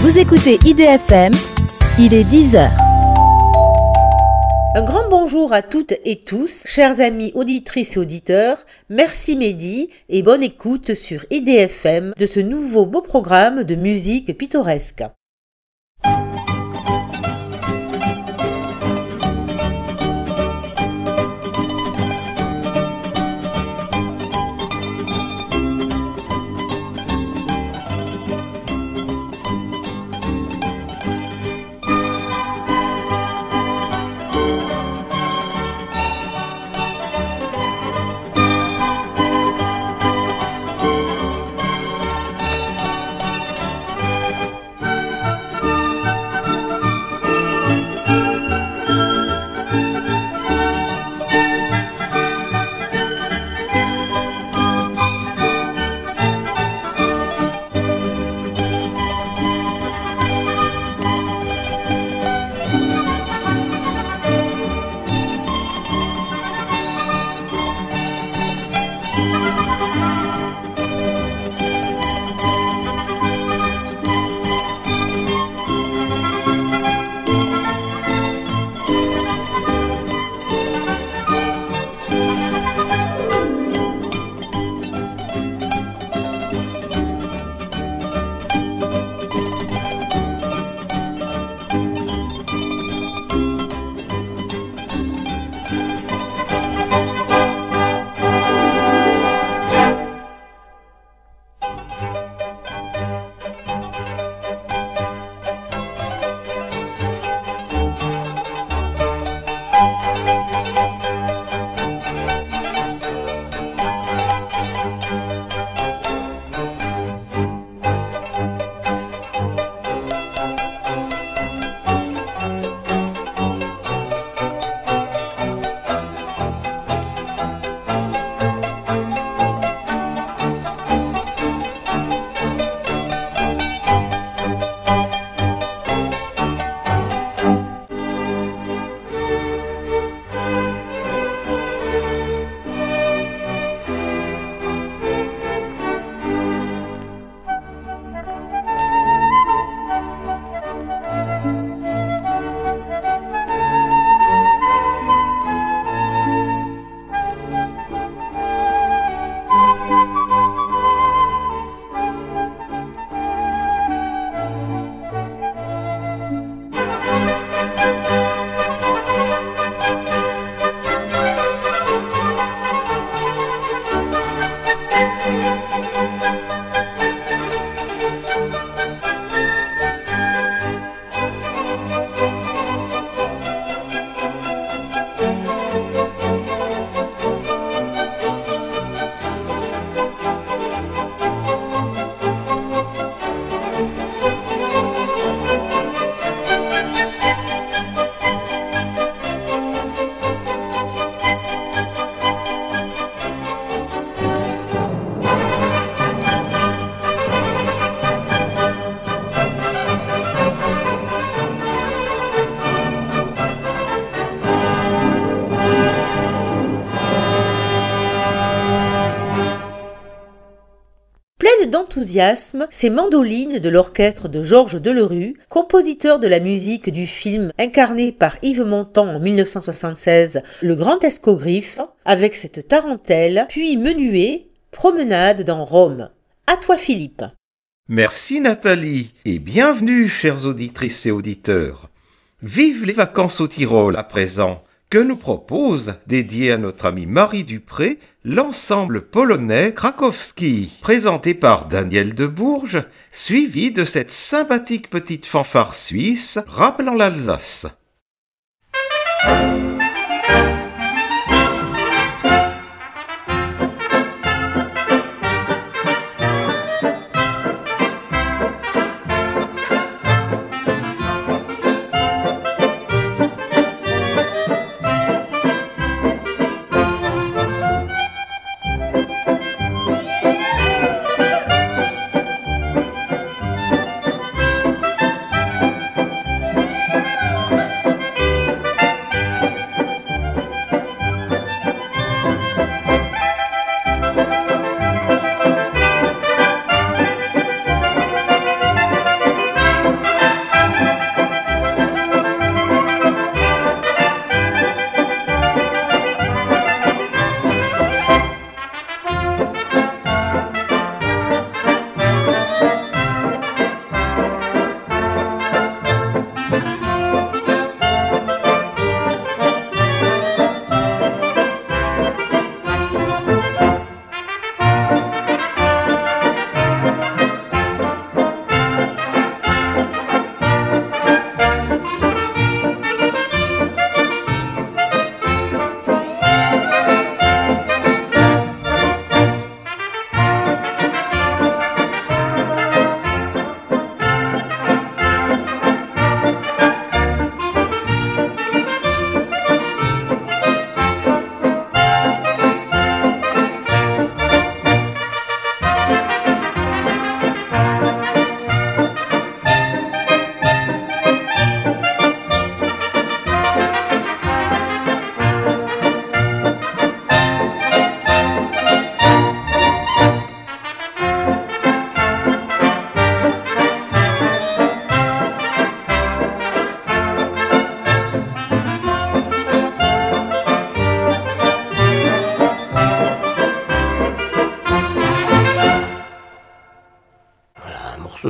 Vous écoutez IDFM, il est 10h. Un grand bonjour à toutes et tous, chers amis auditrices et auditeurs. Merci Mehdi et bonne écoute sur IDFM de ce nouveau beau programme de musique pittoresque. D'enthousiasme, ces mandolines de l'orchestre de Georges Delerue, compositeur de la musique du film incarné par Yves Montand en 1976, Le Grand Escogriffe, avec cette tarentelle, puis menuet, promenade dans Rome. À toi Philippe. Merci Nathalie et bienvenue chères auditrices et auditeurs. Vive les vacances au Tyrol à présent, que nous propose, dédié à notre ami Marie Dupré, l'ensemble polonais Krakowski, présenté par Daniel Debourges, suivi de cette sympathique petite fanfare suisse rappelant l'Alsace.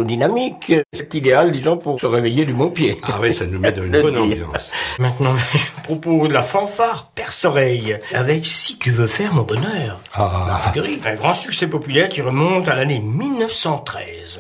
dynamique. C'est idéal, disons, pour se réveiller du bon pied. Ah oui, ça nous met dans une bonne ambiance. Maintenant, je propose la fanfare perce-oreille, avec Si tu veux faire mon bonheur. Ah. La Marguerite, un grand succès populaire qui remonte à l'année 1913.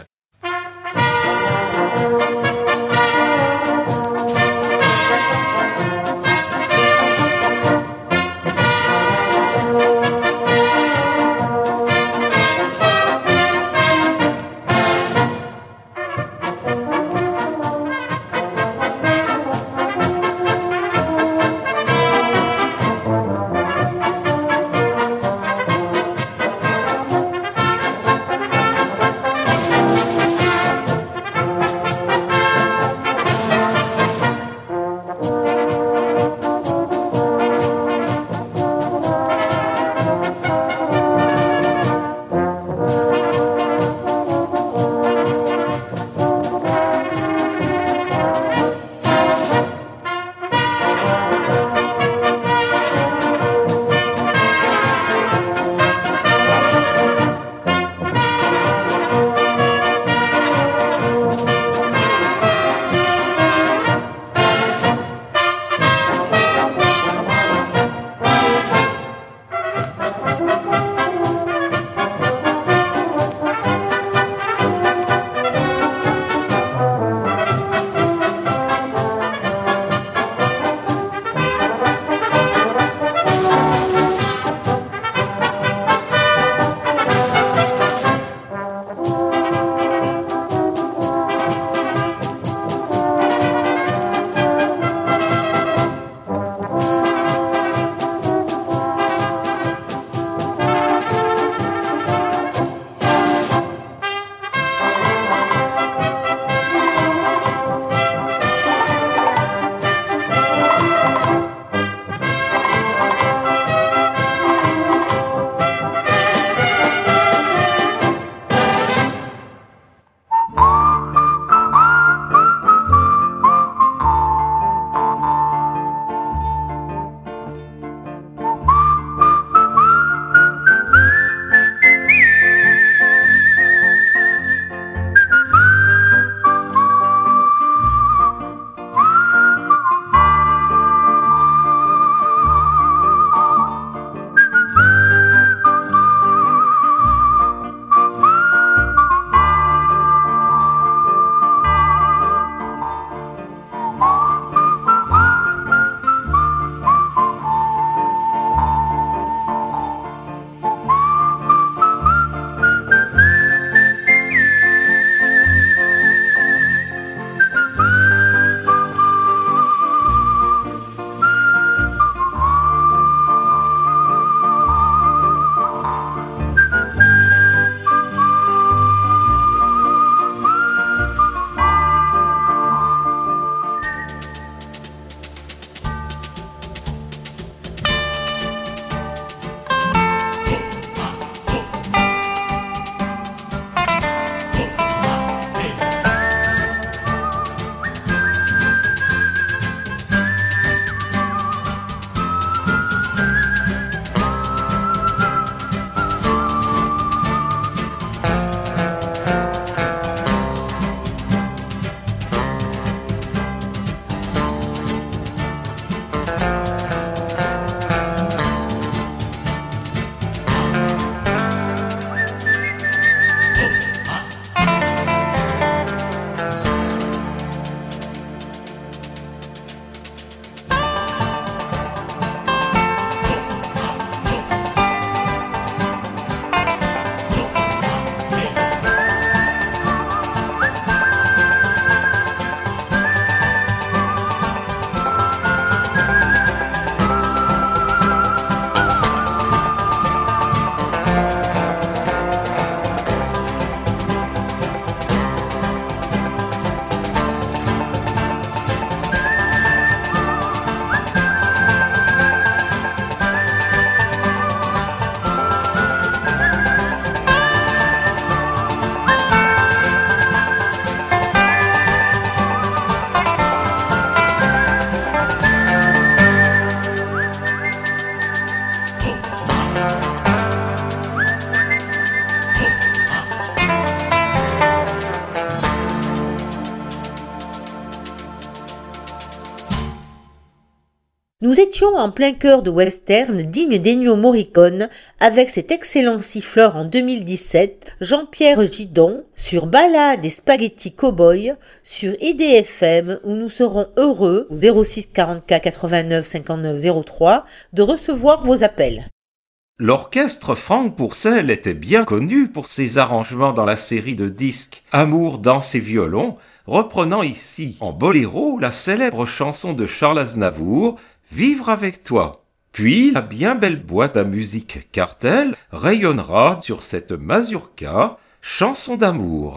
Nous étions en plein cœur de western digne d'Ennio Morricone avec cet excellent siffleur en 2017, Jean-Pierre Gidon, sur Ballade et Spaghetti Cowboy, sur IDFM où nous serons heureux, au 06 44 89 59 03, de recevoir vos appels. L'orchestre Franck Pourcel était bien connu pour ses arrangements dans la série de disques Amour, danse et violon, reprenant ici en boléro la célèbre chanson de Charles Aznavour, Vivre avec toi. Puis la bien belle boîte à musique Cartel rayonnera sur cette mazurka, chanson d'amour.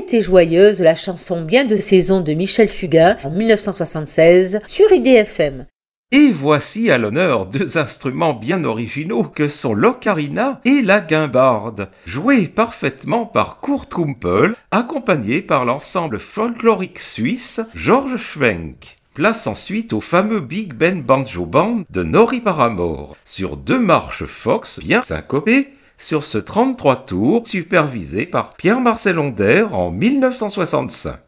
et joyeuse la chanson Bien de saison de Michel Fugain en 1976 sur IDFM. Et voici à l'honneur deux instruments bien originaux que sont l'ocarina et la guimbarde, joués parfaitement par Kurt Kumpel, accompagné par l'ensemble folklorique suisse George Schwenk. Place ensuite au fameux Big Ben Banjo Band de Norrie Paramore, sur 2 marches Fox bien syncopées, sur ce 33 tours supervisé par Pierre-Marcel Honder en 1965.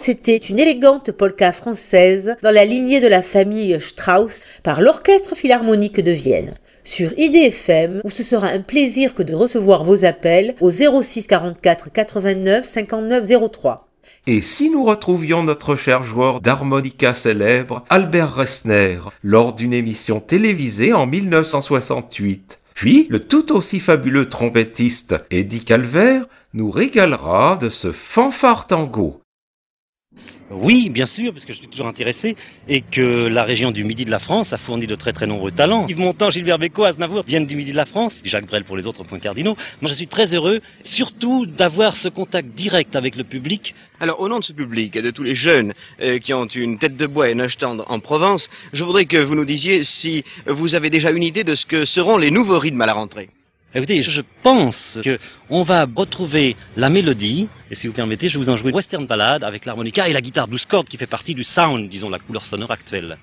c'était une élégante polka française dans la lignée de la famille Strauss par l'Orchestre Philharmonique de Vienne. Sur IDFM, où ce sera un plaisir que de recevoir vos appels au 06 44 89 59 03. Et si nous retrouvions notre cher joueur d'harmonica célèbre, Albert Ressner, lors d'une émission télévisée en 1968. Puis, le tout aussi fabuleux trompettiste Eddie Calvert nous régalera de ce fanfare tango. Oui, bien sûr, parce que je suis toujours intéressé et que la région du Midi de la France a fourni de très très nombreux talents. Yves Montand, Gilbert Bécaud, Aznavour viennent du Midi de la France, Jacques Brel pour les autres points cardinaux. Moi je suis très heureux, surtout d'avoir ce contact direct avec le public. Alors au nom de ce public et de tous les jeunes qui ont une tête de bois et un stand en Provence, je voudrais que vous nous disiez si vous avez déjà une idée de ce que seront les nouveaux rythmes à la rentrée. Écoutez, je pense qu'on va retrouver la mélodie, et si vous permettez, je vais vous en jouer une western ballade avec l'harmonica et la guitare 12 cordes qui fait partie du sound, disons la couleur sonore actuelle.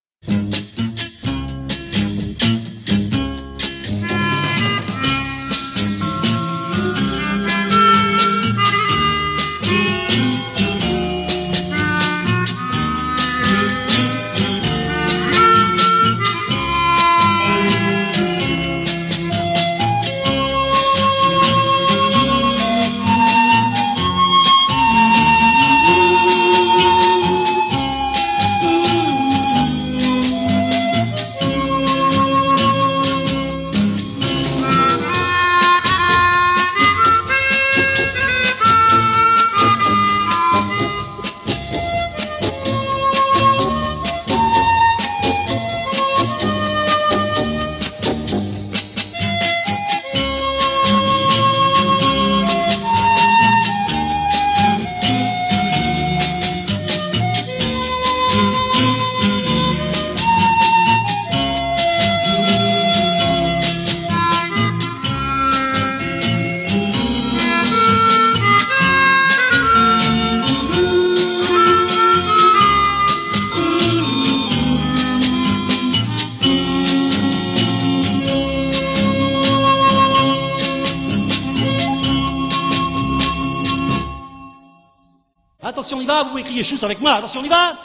Attention, on y va, vous pouvez crier chousse avec moi, attention, on y va.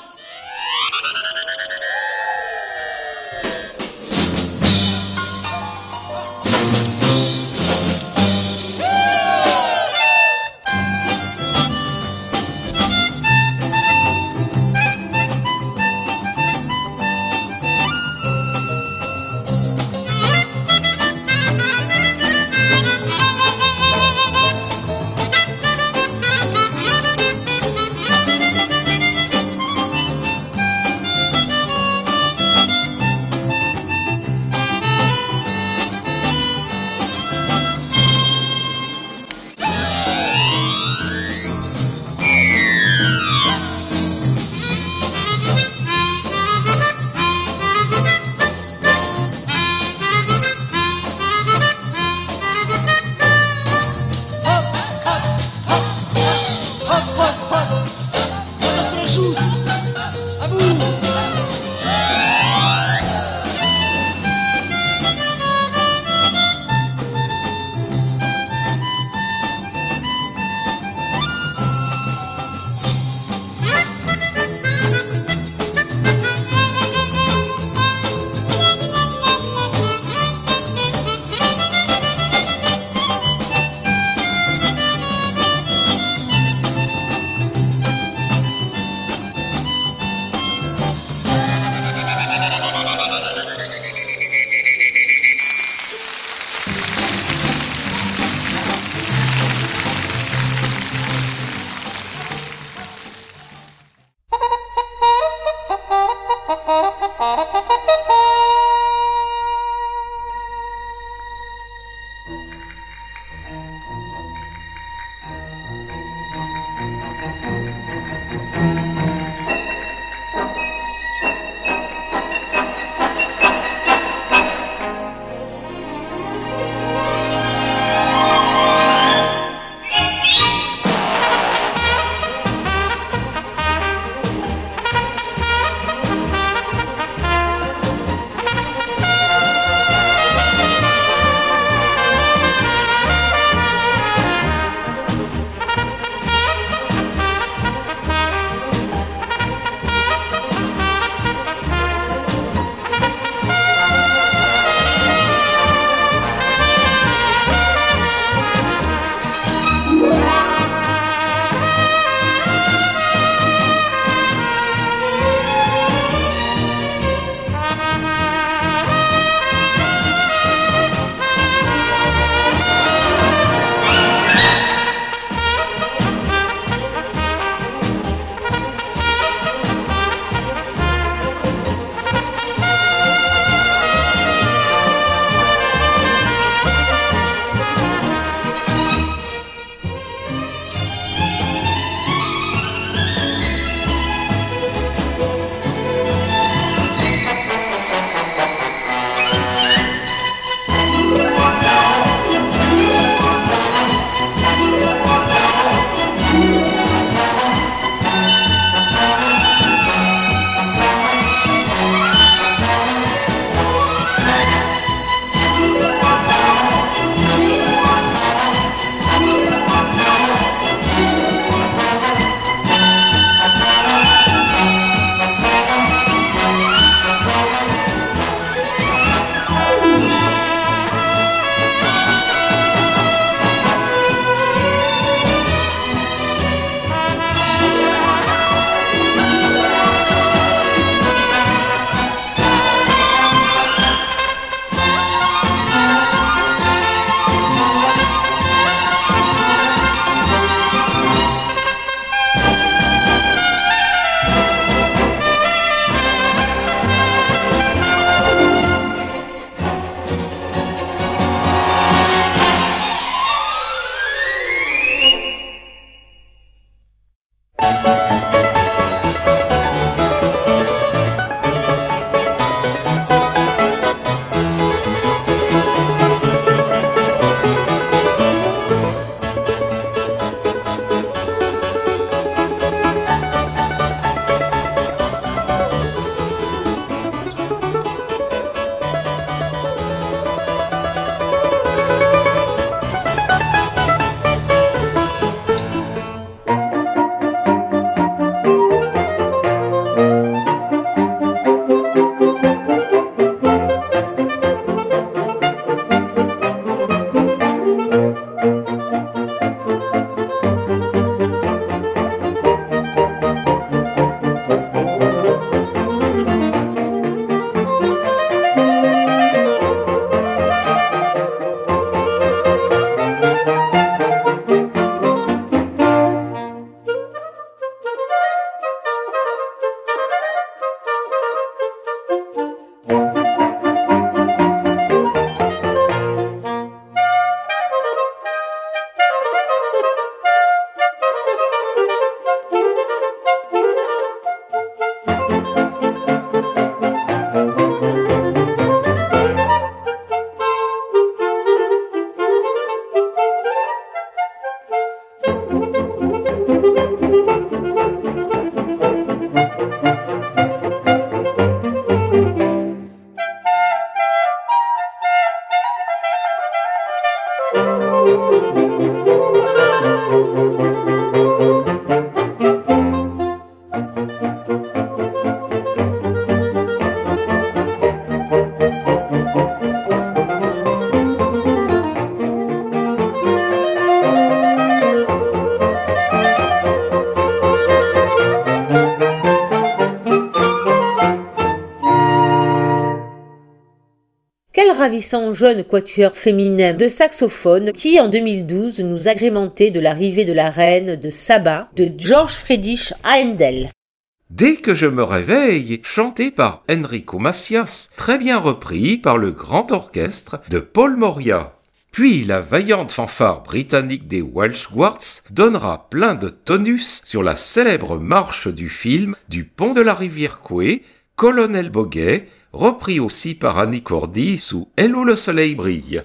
ravissant jeune quatuor féminin de saxophone qui, en 2012, nous agrémentait de l'arrivée de la reine de Saba de Georg Friedrich Händel. Dès que je me réveille, chanté par Enrico Macias, très bien repris par le grand orchestre de Paul Moria. Puis la vaillante fanfare britannique des Welsh Guards donnera plein de tonus sur la célèbre marche du film du pont de la rivière Coué, Colonel Boguet, repris aussi par Annie Cordy sous Hello le soleil brille.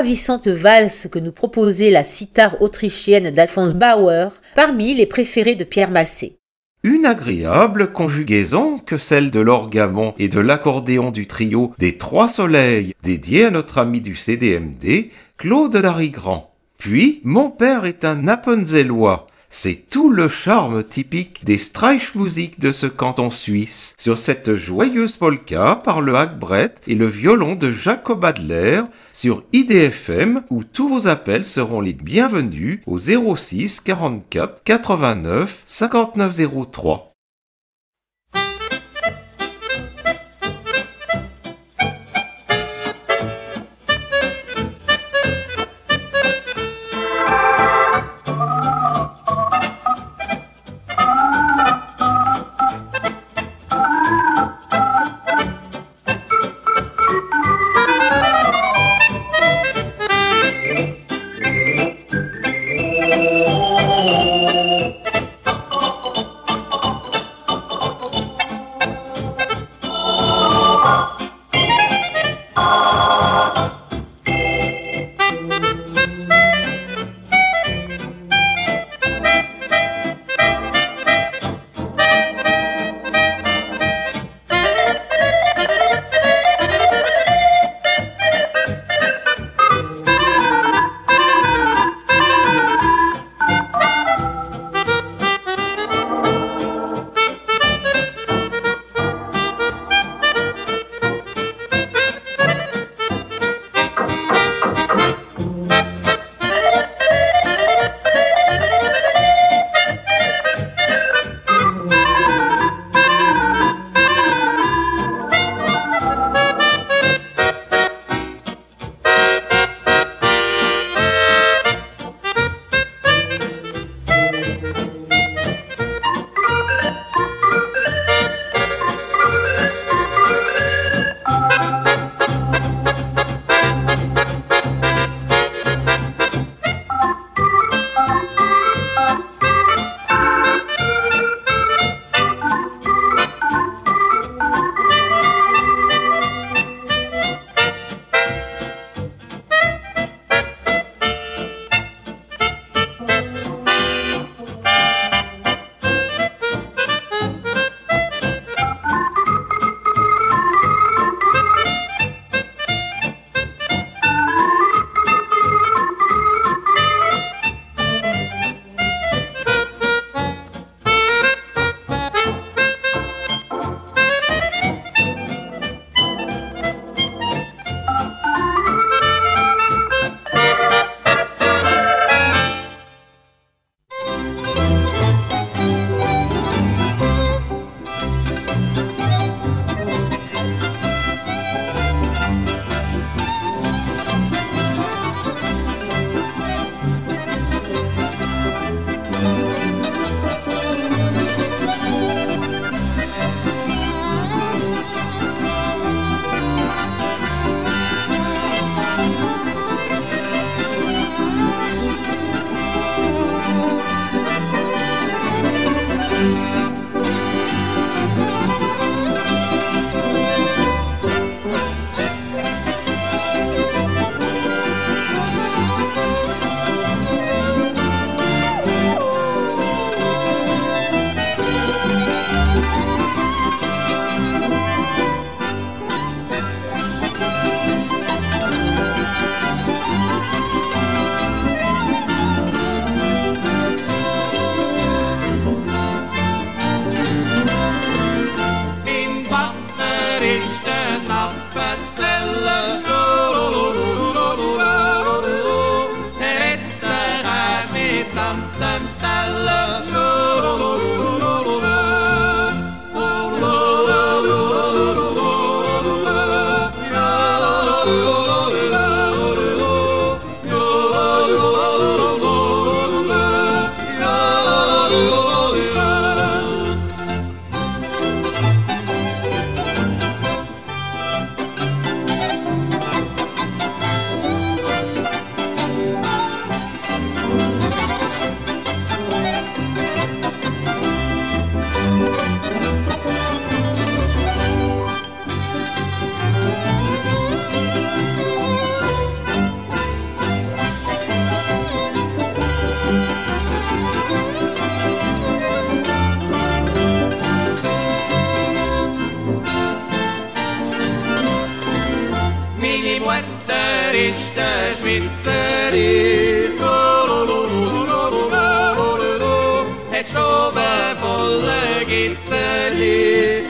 ravissante valse que nous proposait la sitar autrichienne d'Alphonse Bauer, parmi les préférés de Pierre Massé. Une agréable conjugaison que celle de l'orgamon et de l'accordéon du trio des Trois Soleils, dédié à notre ami du CDMD, Claude Darigrand. Puis, Mon père est un Appenzellois. C'est tout le charme typique des Streichmusik de ce canton suisse, sur cette joyeuse polka par le hackbrett et le violon de Jacob Adler, sur IDFM, où tous vos appels seront les bienvenus au 06 44 89 59 03. erste Schwitzeri. Het Stoben volle Gitzeli.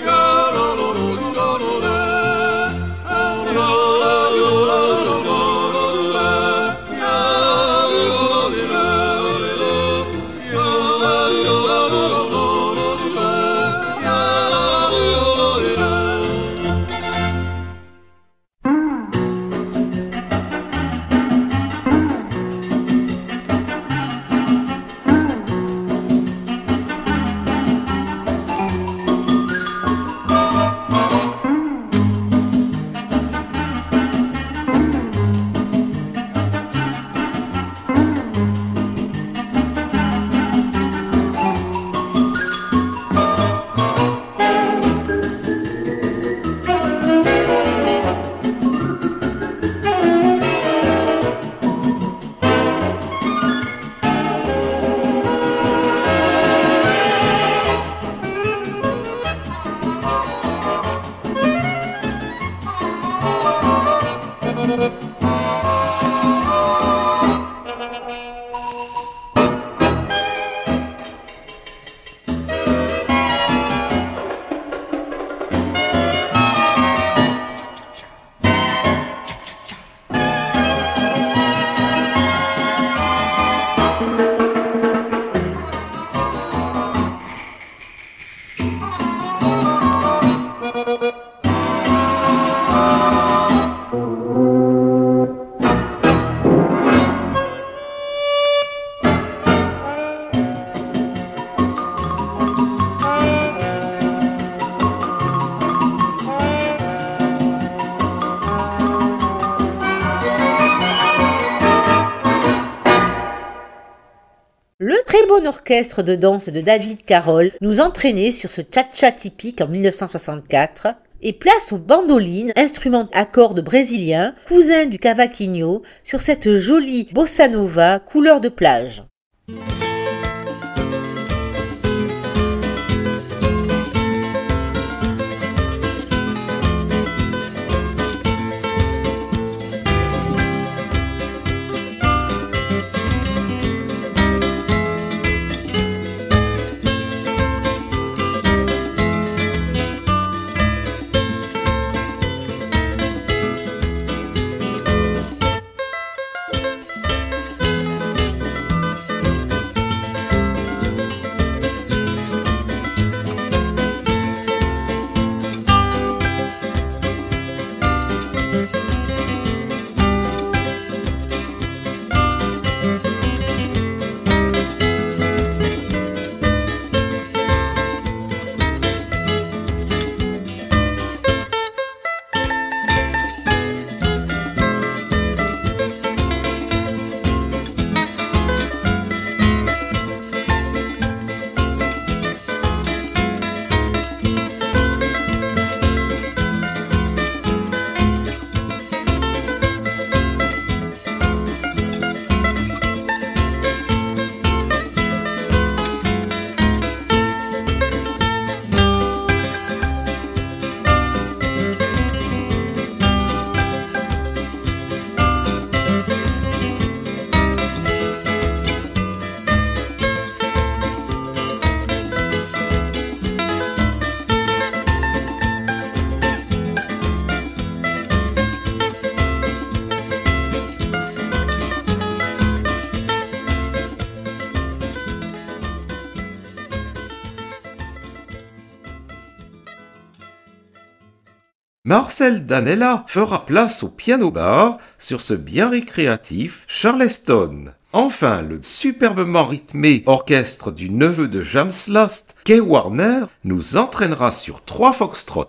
Le très bon orchestre de danse de David Carroll nous entraînait sur ce cha-cha typique en 1964 et place aux bandolines, instrument à cordes brésilien, cousin du cavaquinho, sur cette jolie bossa nova couleur de plage. Marcel Danella fera place au piano-bar sur ce bien récréatif Charleston. Enfin, le superbement rythmé orchestre du neveu de James Last, Kay Warner, nous entraînera sur 3 foxtrots.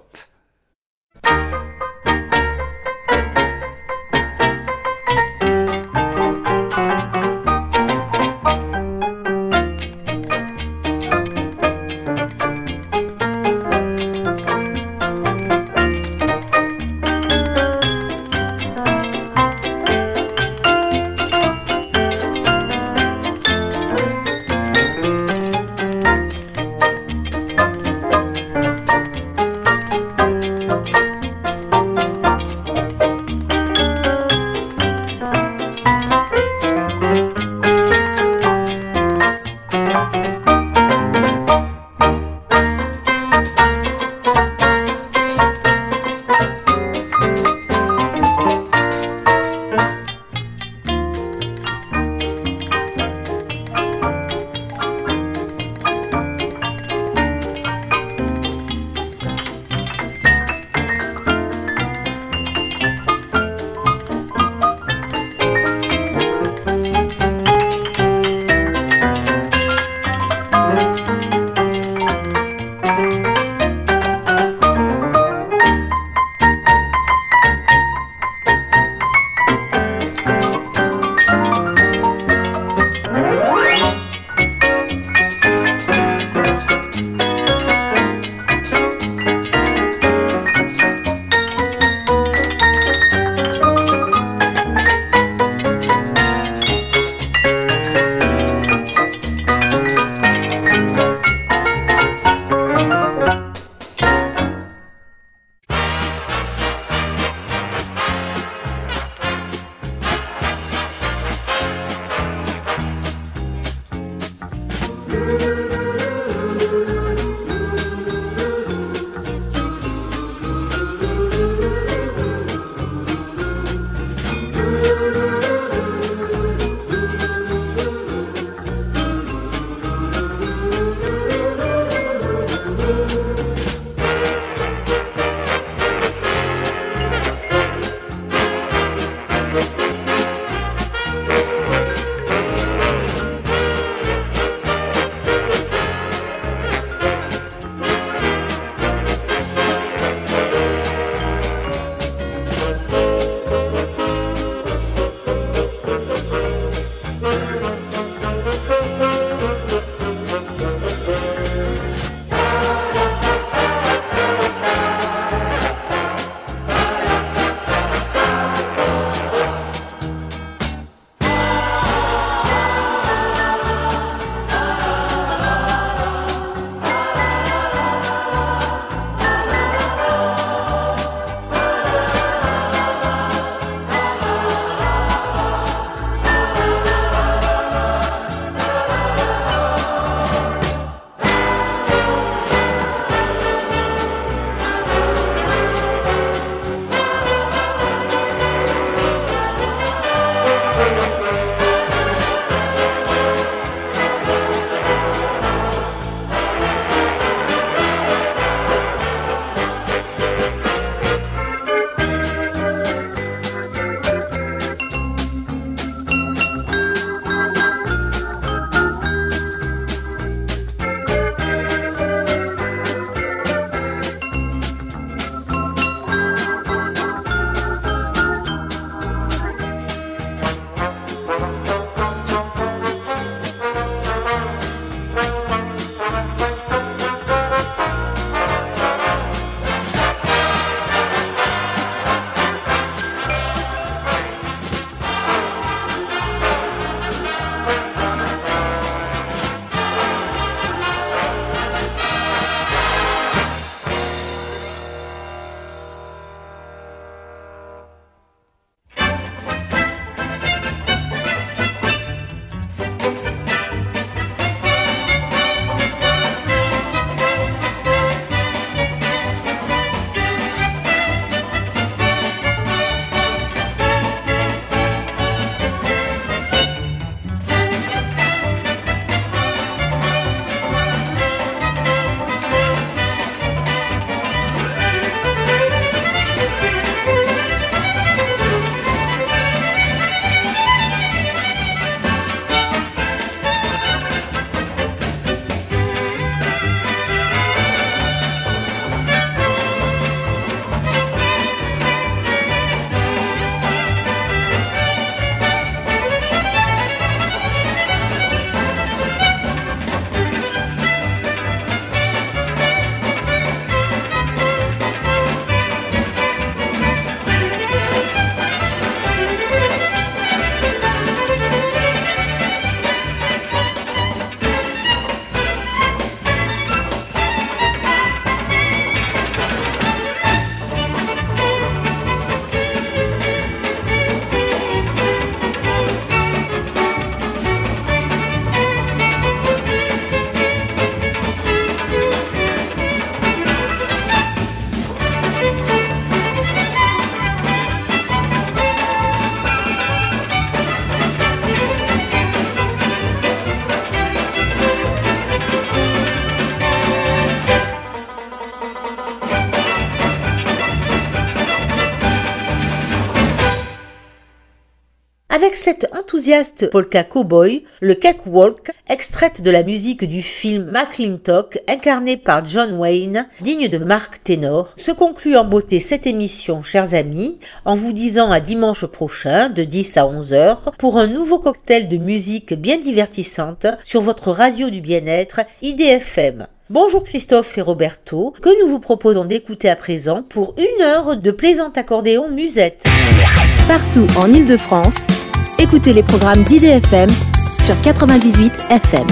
Avec cette enthousiaste polka cowboy, le Cakewalk, extraite de la musique du film McLintock, incarné par John Wayne, digne de Mark Tenor, se conclut en beauté cette émission, chers amis, en vous disant à dimanche prochain, de 10 à 11h, pour un nouveau cocktail de musique bien divertissante sur votre radio du bien-être, IDFM. Bonjour Christophe et Roberto, que nous vous proposons d'écouter à présent pour 1 heure de plaisant accordéon musette. Partout en Île-de-France, écoutez les programmes d'IDFM sur 98 FM.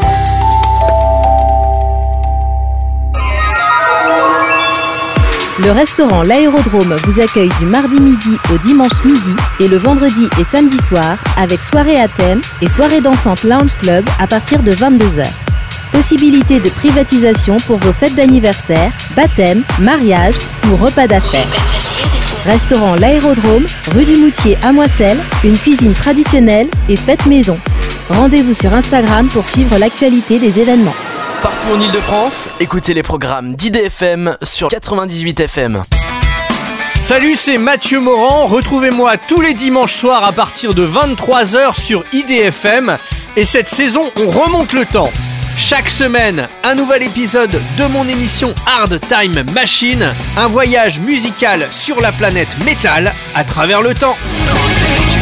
Le restaurant L'Aérodrome vous accueille du mardi midi au dimanche midi et le vendredi et samedi soir avec soirée à thème et soirée dansante Lounge Club à partir de 22h. Possibilité de privatisation pour vos fêtes d'anniversaire, baptême, mariage ou repas d'affaires. Restaurant L'Aérodrome, rue du Moutier à Moisselles, une cuisine traditionnelle et fête maison. Rendez-vous sur Instagram pour suivre l'actualité des événements. Partout en Île-de-France, écoutez les programmes d'IDFM sur 98 FM. Salut, c'est Mathieu Morand. Retrouvez-moi tous les dimanches soirs à partir de 23h sur IDFM. Et cette saison, on remonte le temps. Chaque semaine, un nouvel épisode de mon émission Hard Time Machine, un voyage musical sur la planète métal à travers le temps.